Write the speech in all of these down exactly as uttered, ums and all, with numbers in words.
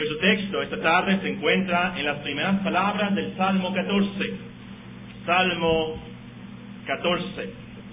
Nuestro texto esta tarde se encuentra en las primeras palabras del Salmo catorce. Salmo catorce.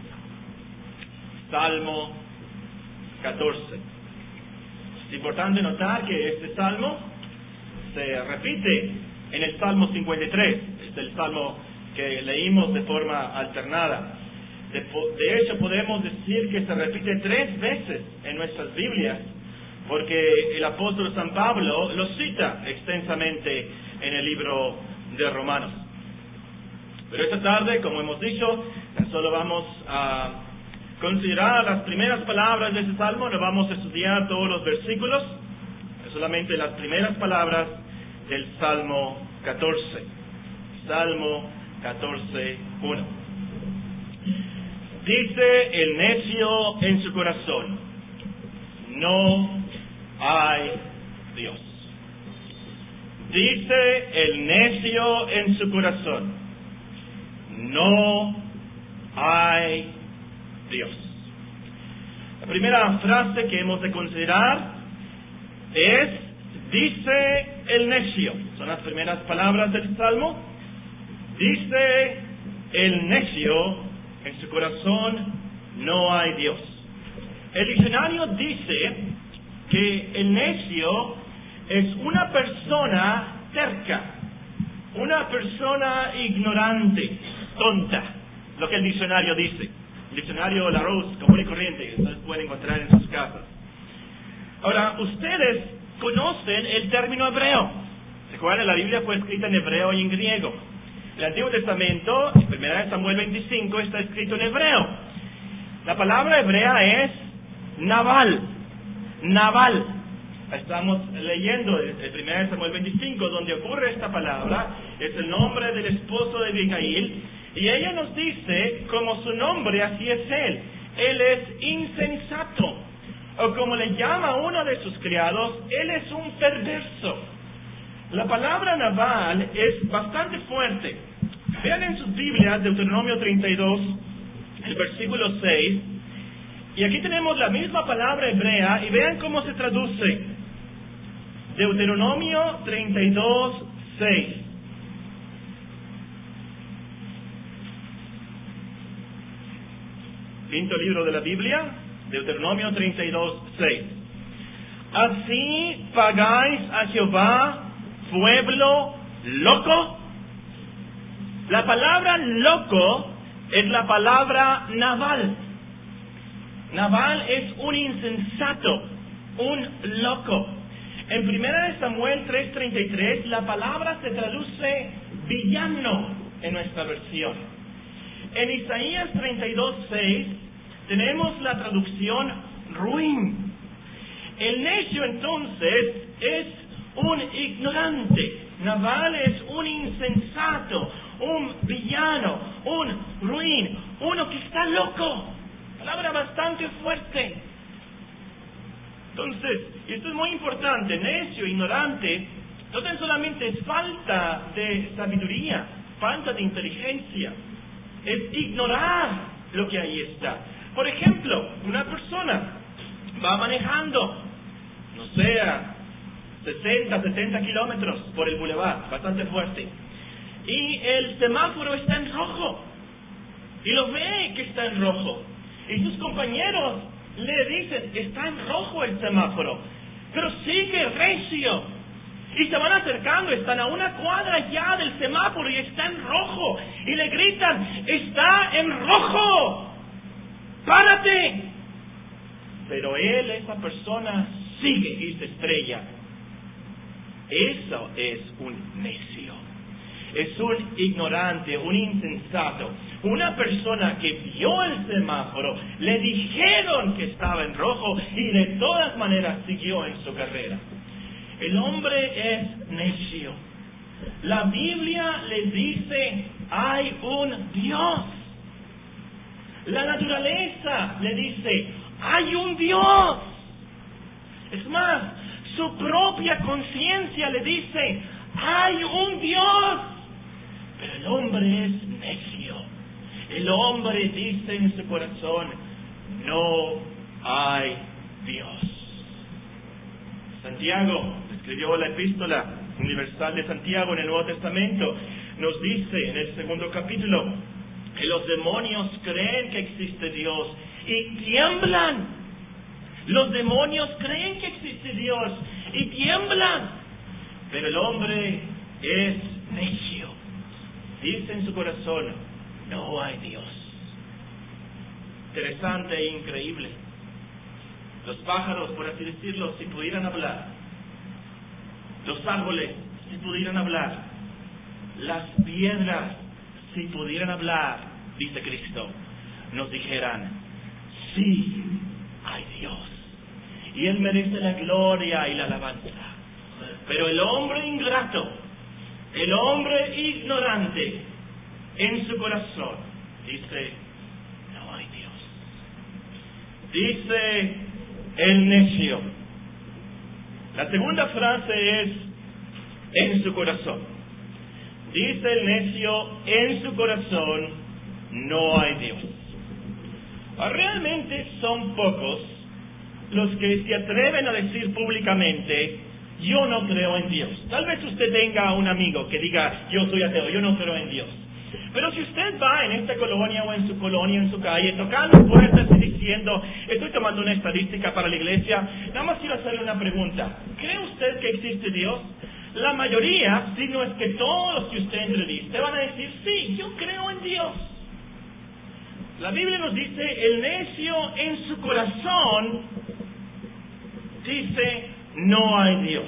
Salmo catorce. Es importante notar que este salmo se repite en el Salmo cincuenta y tres. Es el salmo que leímos de forma alternada. De, de hecho, podemos decir que se repite tres veces en nuestras Biblias, porque el apóstol San Pablo lo cita extensamente en el libro de Romanos. Pero esta tarde, como hemos dicho, solo vamos a considerar las primeras palabras de ese salmo. No vamos a estudiar todos los versículos, solamente las primeras palabras del Salmo catorce. Salmo catorce, uno. Dice el necio en su corazón: no hay Dios. Dice el necio en su corazón: no hay Dios. La primera frase que hemos de considerar es: dice el necio. Son las primeras palabras del Salmo. Dice el necio en su corazón: no hay Dios. El diccionario dice que el necio es una persona terca, una persona ignorante, tonta, lo que el diccionario dice. El diccionario Larousse, común y corriente, que ustedes pueden encontrar en sus casas. Ahora, ustedes conocen el término hebreo. Recuerden, la Biblia fue escrita en hebreo y en griego. El Antiguo Testamento, en primera de Samuel veinticinco, está escrito en hebreo. La palabra hebrea es Nabal. Nabal. Estamos leyendo el primera de Samuel veinticinco, donde ocurre esta palabra. Es el nombre del esposo de Abigail. Y ella nos dice, como su nombre, así es él. Él es insensato. O como le llama uno de sus criados, él es un perverso. La palabra Nabal es bastante fuerte. Vean en sus Biblias Deuteronomio treinta y dos, el versículo seis. Y aquí tenemos la misma palabra hebrea y vean cómo se traduce. Deuteronomio treinta y dos, seis. Quinto libro de la Biblia, Deuteronomio treinta y dos, seis. Así pagáis a Jehová, pueblo loco. La palabra loco es la palabra Nabal. Nabal es un insensato, un loco. En primera de Samuel tres treinta y tres, la palabra se traduce villano en nuestra versión. En Isaías treinta y dos, seis tenemos la traducción ruin. El necio entonces es un ignorante. Nabal es un insensato, un villano, un ruin, uno que está loco. Palabra bastante fuerte. Entonces, y esto es muy importante, necio, ignorante, no tan solamente es falta de sabiduría, falta de inteligencia, es ignorar lo que ahí está. Por ejemplo, una persona va manejando, no sé, a sesenta, setenta kilómetros por el bulevar, bastante fuerte, y el semáforo está en rojo, y lo ve que está en rojo, y sus compañeros le dicen: está en rojo el semáforo, pero sigue recio, y se van acercando, están a una cuadra ya del semáforo y está en rojo, y le gritan: está en rojo, párate. Pero él, esa persona, sigue y se estrella. Eso es un necio, es un ignorante, un insensato, una persona que vio el semáforo, le dijeron que estaba en rojo y de todas maneras siguió en su carrera. El hombre es necio. La Biblia le dice: hay un Dios. La naturaleza le dice: hay un Dios. Es más, su propia conciencia le dice: hay un Dios. Pero el hombre es necio. El hombre dice en su corazón: no hay Dios. Santiago, escribió la Epístola Universal de Santiago en el Nuevo Testamento, nos dice en el segundo capítulo que los demonios creen que existe Dios y tiemblan. Los demonios creen que existe Dios y tiemblan. Pero el hombre es necio. Dice en su corazón, no hay Dios. Interesante e increíble. Los pájaros, por así decirlo, si pudieran hablar. Los árboles, si pudieran hablar. Las piedras, si pudieran hablar, dice Cristo, nos dijeran, sí, hay Dios. Y Él merece la gloria y la alabanza. Pero el hombre ingrato, el hombre ignorante, en su corazón, dice, no hay Dios. Dice el necio. La segunda frase es, en su corazón. Dice el necio, en su corazón no hay Dios. Realmente son pocos los que se atreven a decir públicamente, yo no creo en Dios. Tal vez usted tenga un amigo que diga, yo soy ateo, yo no creo en Dios. Pero si usted va en esta colonia o en su colonia, en su calle, tocando puertas y diciendo, estoy tomando una estadística para la iglesia, nada más quiero hacerle una pregunta. ¿Cree usted que existe Dios? La mayoría, si no es que todos los que usted entreviste, van a decir, sí, yo creo en Dios. La Biblia nos dice, el necio en su corazón dice, no hay Dios.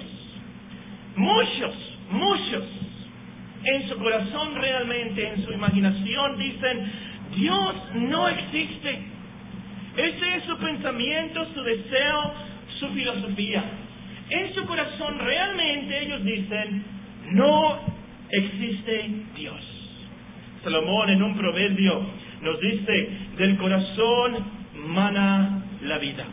Muchos, muchos, en su corazón realmente, en su imaginación, dicen, Dios no existe. Ese es su pensamiento, su deseo, su filosofía. En su corazón realmente ellos dicen, no existe Dios. Salomón en un proverbio nos dice, del corazón mana la vida.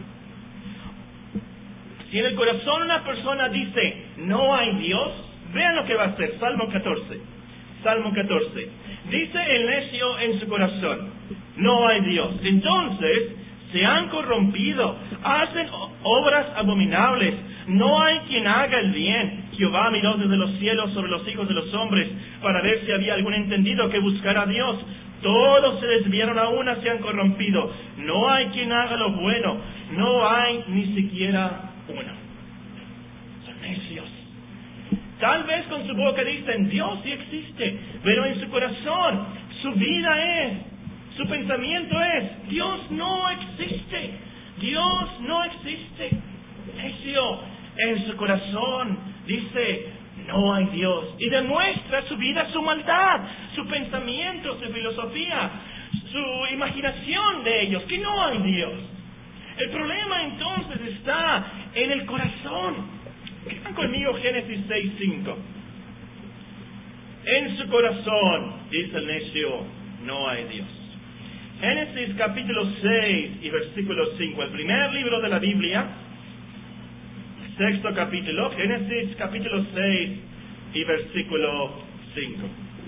Si en el corazón una persona dice, no hay Dios, vean lo que va a hacer. Salmo catorce. Salmo catorce. Dice el necio en su corazón, no hay Dios. Entonces se han corrompido, hacen obras abominables. No hay quien haga el bien. Jehová miró desde los cielos sobre los hijos de los hombres para ver si había algún entendido que buscara a Dios. Todos se desviaron a una, se han corrompido. No hay quien haga lo bueno. No hay ni siquiera uno. Son necios. Tal vez con su boca dicen, Dios sí existe, pero en su corazón, su vida es, su pensamiento es, Dios no existe. Dios no existe. Necio. En su corazón dice, no hay Dios. Y demuestra su vida, su maldad, su pensamiento, su filosofía, su imaginación de ellos, que no hay Dios. El problema entonces está en el corazón. Vean conmigo Génesis seis cinco. En su corazón, dice el necio, no hay Dios. Génesis capítulo seis y versículo cinco. El primer libro de la Biblia. Sexto capítulo, Génesis capítulo seis y versículo cinco.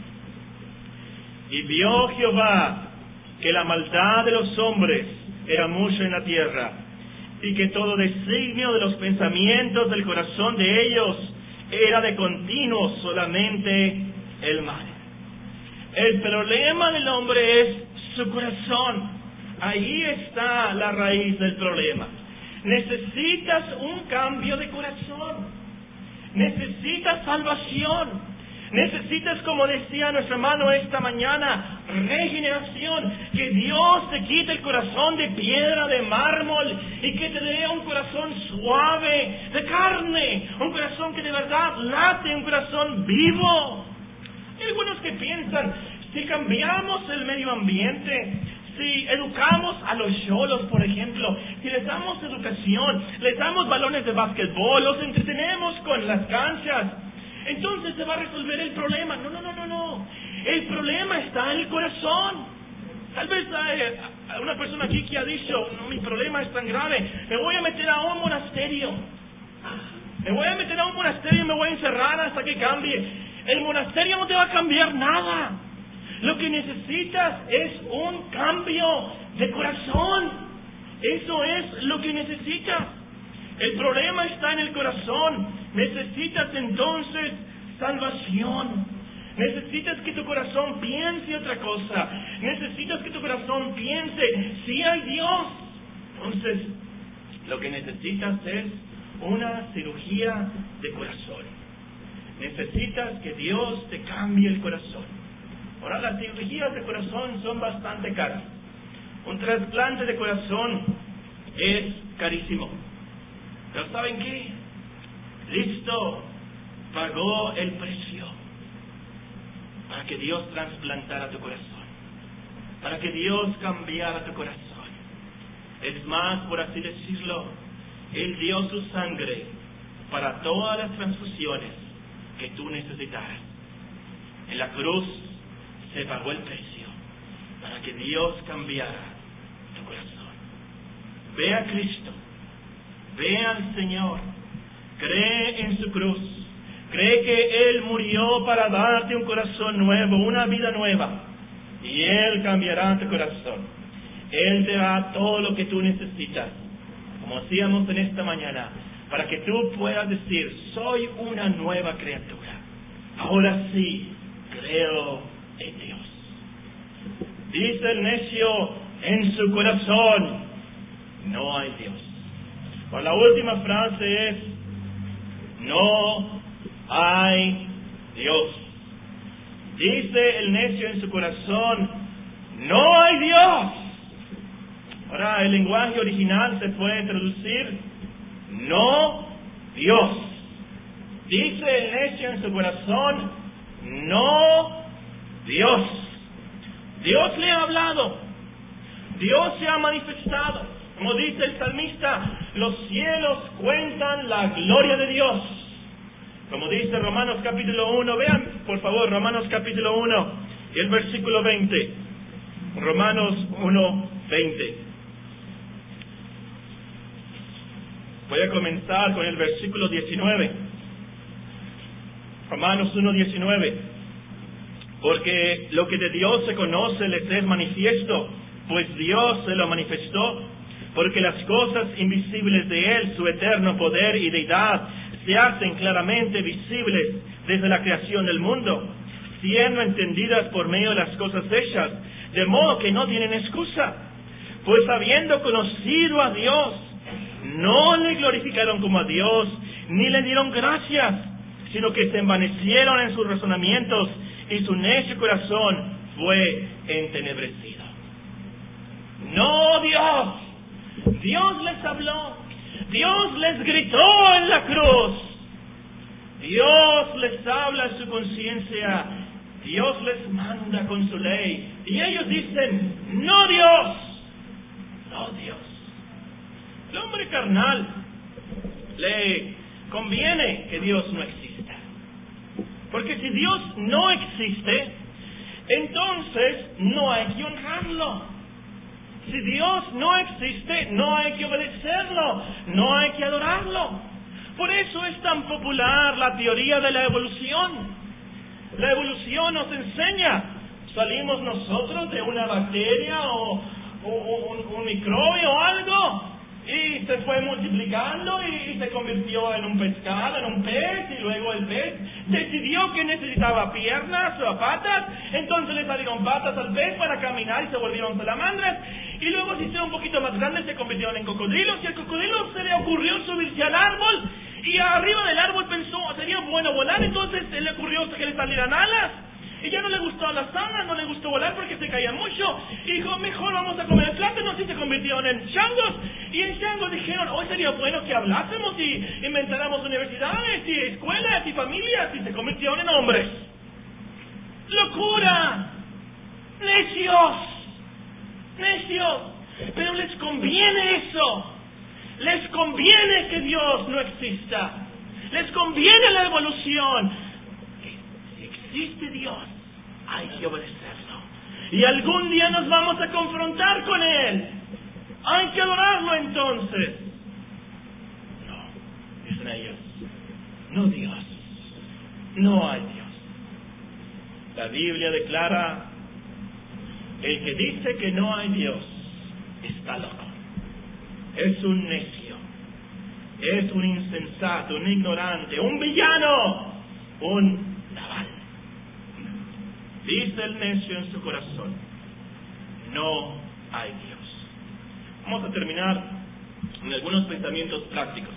Y vio Jehová que la maldad de los hombres era mucha en la tierra, y que todo designio de los pensamientos del corazón de ellos era de continuo solamente el mal. El problema del hombre es su corazón. Ahí está la raíz del problema. Necesitas un cambio de corazón. Necesitas salvación. Necesitas, como decía nuestro hermano esta mañana, regeneración. Que Dios te quite el corazón de piedra, de mármol, y que te dé un corazón suave, de carne. Un corazón que de verdad late, un corazón vivo. Hay algunos que piensan, si cambiamos el medio ambiente, si educamos a los cholos, por ejemplo, si les damos educación, les damos balones de básquetbol, los entretenemos con las canchas, entonces se va a resolver el problema. No, no, no, no, no. El problema está en el corazón. Tal vez hay una persona aquí que ha dicho, no, mi problema es tan grave, me voy a meter a un monasterio. Me voy a meter a un monasterio y me voy a encerrar hasta que cambie. El monasterio no te va a cambiar nada. Lo que necesitas es un cambio de corazón. Eso es lo que necesitas. El problema está en el corazón. Necesitas entonces salvación. Necesitas que tu corazón piense otra cosa. Necesitas que tu corazón piense, si hay Dios. Entonces, lo que necesitas es una cirugía de corazón. Necesitas que Dios te cambie el corazón. Ahora, las cirugías de corazón son bastante caras. Un trasplante de corazón es carísimo. Pero ¿saben qué? Cristo pagó el precio para que Dios trasplantara tu corazón, para que Dios cambiara tu corazón. Es más, por así decirlo, Él dio su sangre para todas las transfusiones que tú necesitaras. En la cruz se pagó el precio para que Dios cambiara tu corazón. Ve a Cristo, ve al Señor, cree en su cruz, cree que Él murió para darte un corazón nuevo, una vida nueva, y Él cambiará tu corazón. Él te da todo lo que tú necesitas, como hacíamos en esta mañana, para que tú puedas decir, soy una nueva criatura. Ahora sí, creo en Dios. Dice el necio en su corazón, no hay Dios. Por la última frase es, no hay Dios. Dice el necio en su corazón, no hay Dios. Ahora, el lenguaje original se puede traducir, no Dios. Dice el necio en su corazón, no Dios. Dios le ha hablado, Dios se ha manifestado. Como dice el salmista, los cielos cuentan la gloria de Dios. Como dice Romanos capítulo uno, vean por favor Romanos capítulo uno y el versículo veinte. Romanos uno, veinte. Voy a comenzar con el versículo diecinueve. Romanos uno, diecinueve. Porque lo que de Dios se conoce les es manifiesto, pues Dios se lo manifestó. Porque las cosas invisibles de Él, su eterno poder y deidad, se hacen claramente visibles desde la creación del mundo, siendo entendidas por medio de las cosas hechas, de modo que no tienen excusa. Pues habiendo conocido a Dios, no le glorificaron como a Dios, ni le dieron gracias, sino que se envanecieron en sus razonamientos, y su necio corazón fue entenebrecido. No Dios. Dios les habló, Dios les gritó en la cruz, Dios les habla en su conciencia, Dios les manda con su ley, y ellos dicen, no Dios, no Dios. El hombre carnal le conviene que Dios no exista, porque si Dios no existe, entonces no hay que honrarlo. Si Dios no existe, no hay que obedecerlo, no hay que adorarlo. Por eso es tan popular la teoría de la evolución. La evolución nos enseña, salimos nosotros de una bacteria o, o, o un, un microbio o algo, y se fue multiplicando y, y se convirtió en un pescado, en un pez, y luego el pez decidió que necesitaba piernas o patas, entonces le salieron patas al pez para caminar y se volvieron salamandras, y luego se hicieron un poquito más grandes, se convirtieron en cocodrilos, y al cocodrilo se le ocurrió subirse al árbol, y arriba del árbol pensó, sería bueno volar, entonces se le ocurrió que le salieran alas. Y ya no le gustó a las alas, no le gustó volar porque se caía mucho. Y dijo, mejor vamos a comer plátanos, y se convirtieron en changos. Y en changos dijeron, hoy sería bueno que hablásemos y inventáramos universidades y escuelas y familias. Y se convirtieron en hombres. ¡Locura! ¡Necios! ¡Necios! Pero les conviene eso. Les conviene que Dios no exista. Les conviene la evolución. Existe Dios, hay que obedecerlo. Y algún día nos vamos a confrontar con Él. Hay que adorarlo entonces. No, dicen ellos, no Dios, no hay Dios. La Biblia declara, el que dice que no hay Dios está loco, es un necio. es un insensato, un ignorante, un villano, un Nabal. Dice el necio en su corazón: no hay Dios. Vamos a terminar en algunos pensamientos prácticos.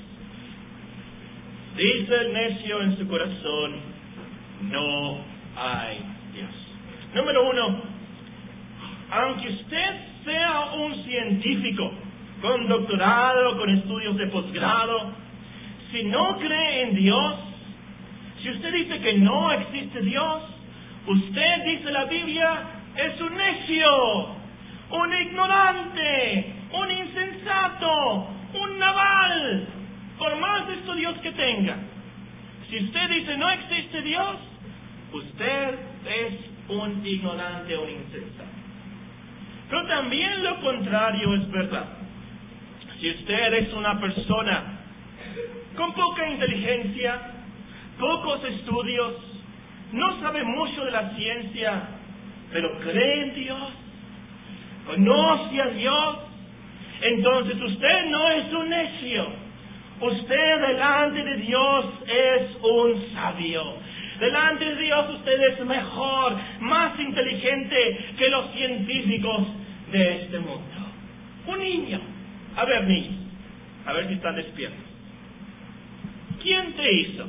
Dice el necio en su corazón: no hay Dios. Número uno, aunque usted sea un científico con doctorado, con estudios de posgrado, si no cree en Dios, si usted dice que no existe Dios, usted, dice la Biblia, es un necio, un ignorante, un insensato, un Nabal, por más estudios que tenga. Si usted dice no existe Dios, usted es un ignorante, un insensato. Pero también lo contrario es verdad. Si usted es una persona con poca inteligencia, pocos estudios, no sabe mucho de la ciencia, pero cree en Dios, conoce a Dios, entonces usted no es un necio. Usted delante de Dios es un sabio. Delante de Dios usted es mejor, más inteligente que los científicos de este mundo. Un niño. A ver, niños, a ver si están despiertos. ¿Quién te hizo?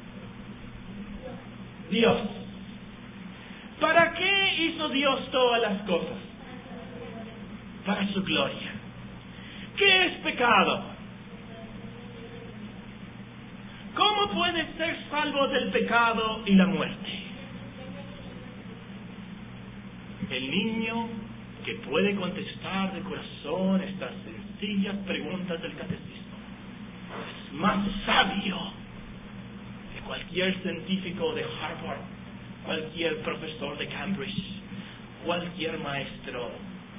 Dios. ¿Para qué hizo Dios todas las cosas? Para su gloria. ¿Qué es pecado? ¿Cómo puede ser salvo del pecado y la muerte? El niño que puede contestar de corazón estas sencillas preguntas del catecismo es más sabio que cualquier científico de Harvard, cualquier profesor de Cambridge, cualquier maestro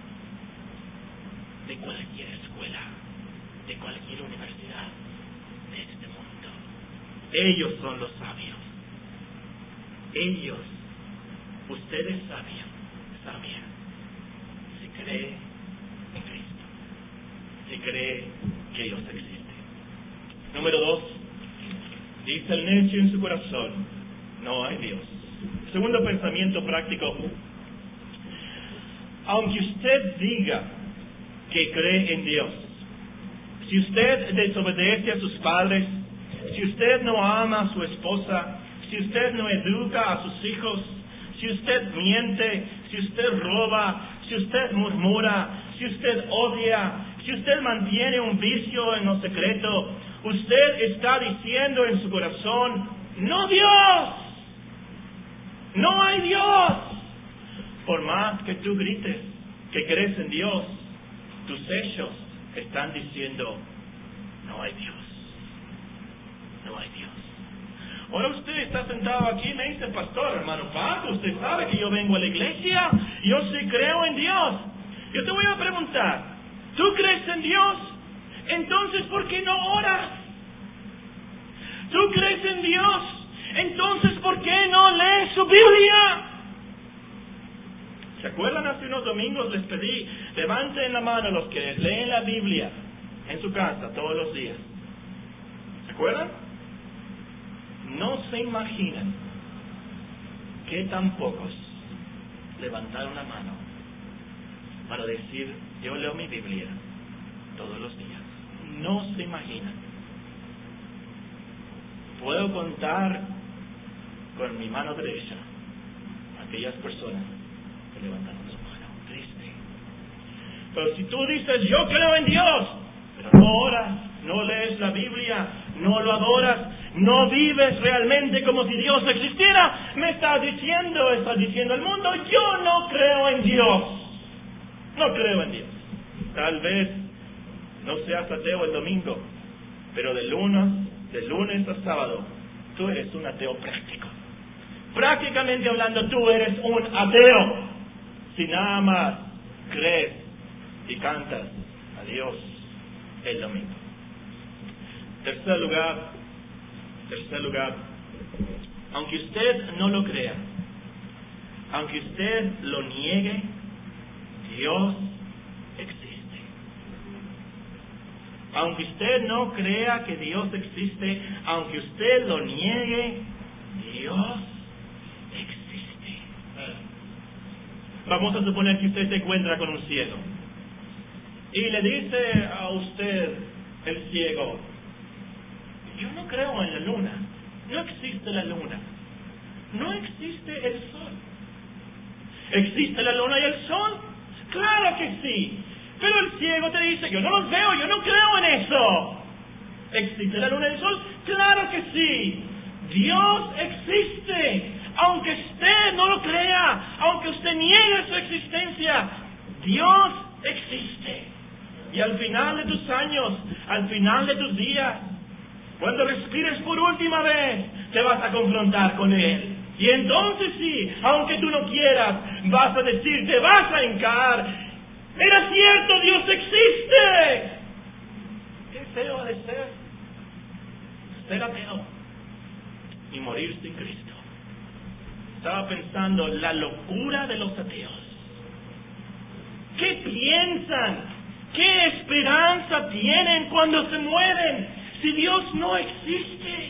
de cualquier escuela, de cualquier universidad de este mundo. Ellos son los sabios. Ellos, ustedes sabios, sabia, si cree en Cristo, si cree que Dios existe. Número dos, dice el necio en su corazón: no hay Dios. Segundo pensamiento práctico: aunque usted diga que cree en Dios, si usted desobedece a sus padres, si usted no ama a su esposa, si usted no educa a sus hijos, si usted miente, si usted roba, si usted murmura, si usted odia, si usted mantiene un vicio en lo secreto, usted está diciendo en su corazón: ¡no Dios! ¡No hay Dios! Por más que tú grites que crees en Dios, tus hechos están diciendo: no hay Dios. No hay Dios. Ahora usted está sentado aquí y me dice: pastor, hermano Paco, usted sabe que yo vengo a la iglesia, yo sí creo en Dios. Yo te voy a preguntar: ¿tú crees en Dios? Entonces, ¿por qué no oras? ¿Tú crees en Dios? Entonces, ¿por qué no lees su Biblia? ¿Se acuerdan? Hace unos domingos les pedí: levanten la mano los que leen la Biblia en su casa todos los días. ¿Se acuerdan? No se imaginan que tan pocos levantaron la mano para decir: yo leo mi Biblia todos los días. No se imaginan. Puedo contar con mi mano derecha aquellas personas que levantaron su mano. Triste. Pero si tú dices: yo creo en Dios, pero no oras, no lees la Biblia, no lo adoras, no vives realmente como si Dios existiera, me estás diciendo, estás diciendo al mundo: yo no creo en Dios. No creo en Dios. Tal vez no seas ateo el domingo, pero de lunes, de lunes a sábado, tú eres un ateo práctico. Prácticamente hablando, tú eres un ateo. Si nada más crees y cantas a Dios el domingo. Tercer lugar, tercer lugar, aunque usted no lo crea, aunque usted lo niegue, Dios existe. Aunque usted no crea que Dios existe, aunque usted lo niegue, Dios existe. Vamos a suponer que usted se encuentra con un ciego y le dice a usted, el ciego, yo no creo en la luna, no existe la luna, no existe el sol. ¿Existe la luna y el sol? Claro que sí. Pero el ciego te dice, yo no los veo, yo no creo en eso. ¿Existe la luna y el sol? Claro que sí. Dios existe. Aunque usted no lo crea, aunque usted niegue su existencia, Dios existe. Y al final de tus años, al final de tus días, cuando respires por última vez, te vas a confrontar con Él. Y entonces sí, aunque tú no quieras, vas a decir, te vas a hincar. Era cierto, Dios existe. Qué feo ha de ser ser ateo y morir sin Cristo. Estaba pensando la locura de los ateos. ¿Qué piensan? ¿Qué esperanza tienen cuando se mueren si Dios no existe?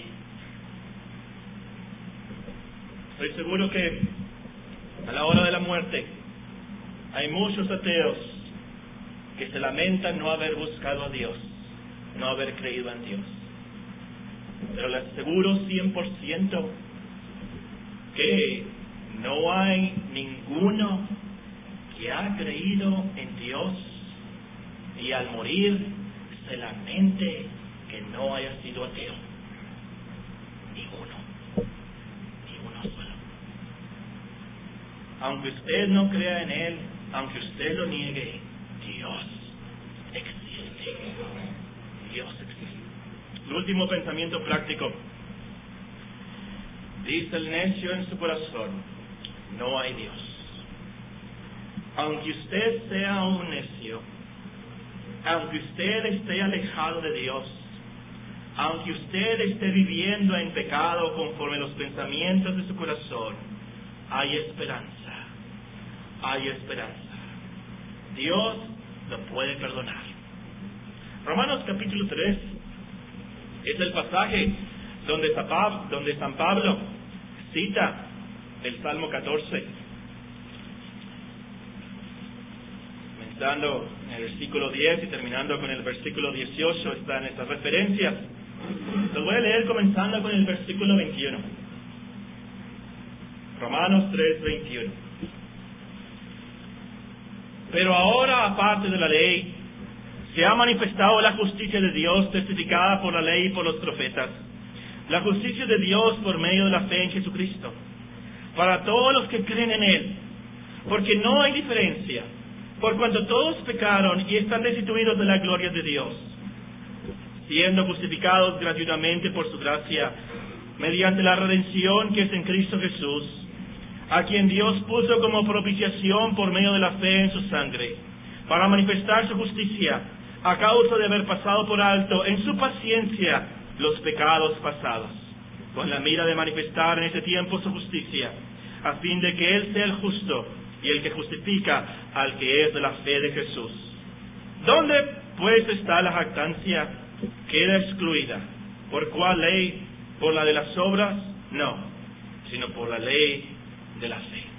Estoy seguro que a la hora de la muerte hay muchos ateos que se lamentan no haber buscado a Dios, no haber creído en Dios. Pero les aseguro cien por ciento que no hay ninguno que ha creído en Dios y al morir se lamente que no haya sido ateo. Ninguno. Ninguno solo. Aunque usted no crea en Él, aunque usted lo niegue, Dios existe. Dios existe. El último pensamiento práctico. Dice el necio en su corazón, no hay Dios. Aunque usted sea un necio, aunque usted esté alejado de Dios, aunque usted esté viviendo en pecado conforme los pensamientos de su corazón, hay esperanza. Hay esperanza. Dios lo puede perdonar. Romanos capítulo tres es el pasaje donde San Pablo cita el Salmo catorce. Comenzando en el versículo diez y terminando con el versículo dieciocho están estas referencias. Los voy a leer comenzando con el versículo veintiuno. Romanos tres, veintiuno. Pero ahora, aparte de la ley, se ha manifestado la justicia de Dios testificada por la ley y por los profetas. La justicia de Dios por medio de la fe en Jesucristo, para todos los que creen en Él, porque no hay diferencia, por cuanto todos pecaron y están destituidos de la gloria de Dios, siendo justificados gratuitamente por su gracia, mediante la redención que es en Cristo Jesús, a quien Dios puso como propiciación por medio de la fe en su sangre, para manifestar su justicia, a causa de haber pasado por alto en su paciencia los pecados pasados, con la mira de manifestar en ese tiempo su justicia, a fin de que Él sea el justo y el que justifica al que es de la fe de Jesús. ¿Dónde pues está la jactancia? Queda excluida. ¿Por cuál ley? ¿Por la de las obras? No, sino por la ley de la fe.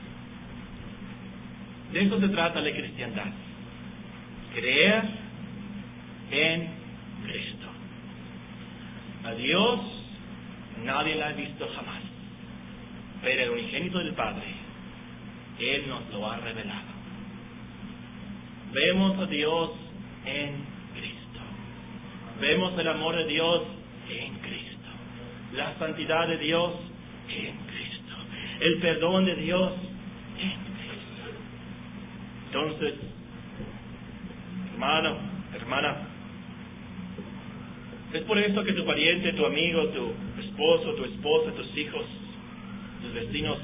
De eso se trata la cristiandad. Creer en Cristo. A Dios nadie la ha visto jamás, pero el unigénito del Padre, Él nos lo ha revelado. Vemos a Dios en Cristo. Vemos el amor de Dios en Cristo. La santidad de Dios en Cristo. El perdón de Dios en Cristo. Entonces, hermano, hermana, es por eso que tu pariente, tu amigo, tu esposo, tu esposa, tus hijos, tus vecinos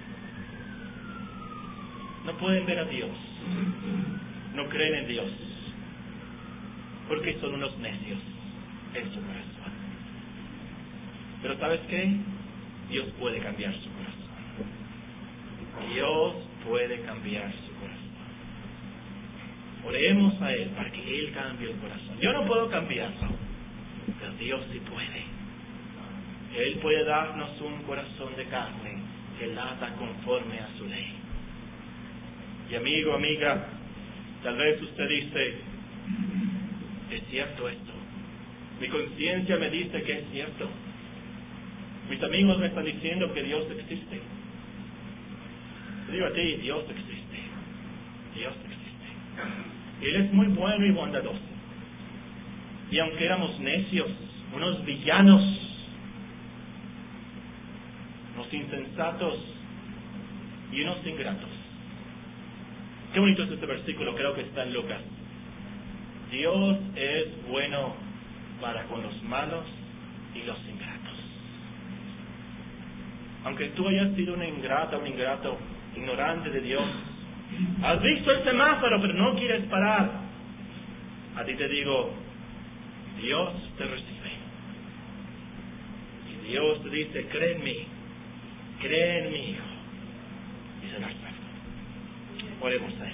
no pueden ver a Dios, no creen en Dios, porque son unos necios en su corazón. Pero ¿sabes qué? Dios puede cambiar su corazón. Dios puede cambiar su corazón. Oremos a Él para que Él cambie el corazón. Yo no puedo cambiarlo, pero Dios sí puede. Él puede darnos un corazón de carne que lata conforme a su ley. Y amigo, amiga, tal vez usted dice, es cierto esto. Mi conciencia me dice que es cierto. Mis amigos me están diciendo que Dios existe. Te digo a ti, Dios existe. Dios existe. Él es muy bueno y bondadoso. Y aunque éramos necios, unos villanos, unos insensatos y unos ingratos. Qué bonito es este versículo, creo que está en Lucas. Dios es bueno para con los malos y los ingratos. Aunque tú hayas sido una ingrata, un ingrato, ignorante de Dios, has visto el semáforo pero no quieres parar, a ti te digo, Dios te recibe. Y Dios te dice, cree en mí, cree en mi Hijo, y serás salvo. Oremos a Él.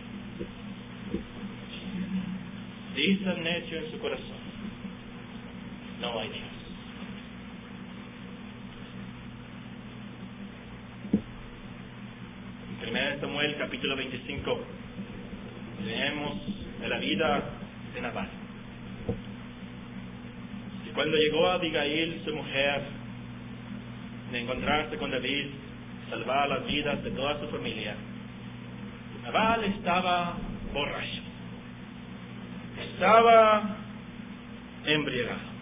Dice el necio en su corazón, no hay Dios. En primera de Samuel, capítulo veinticinco, leemos de la vida de Nabal. Y cuando llegó Abigail, su mujer, de encontrarse con David, salvar las vidas de toda su familia, Nabal estaba borracho. Estaba embriagado.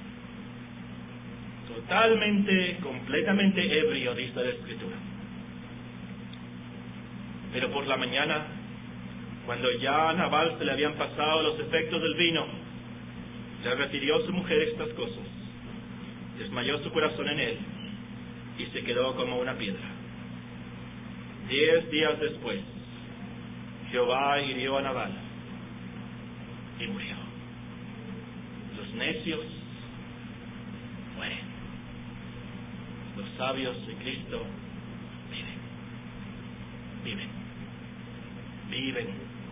Totalmente, completamente ebrio, dice la Escritura. Pero por la mañana, cuando ya a Nabal se le habían pasado los efectos del vino, le refirió a su mujer estas cosas. Desmayó su corazón en él y se quedó como una piedra. Diez días después, Jehová hirió a Nabal y murió. Los necios mueren. Los sabios de Cristo viven. Viven. Viven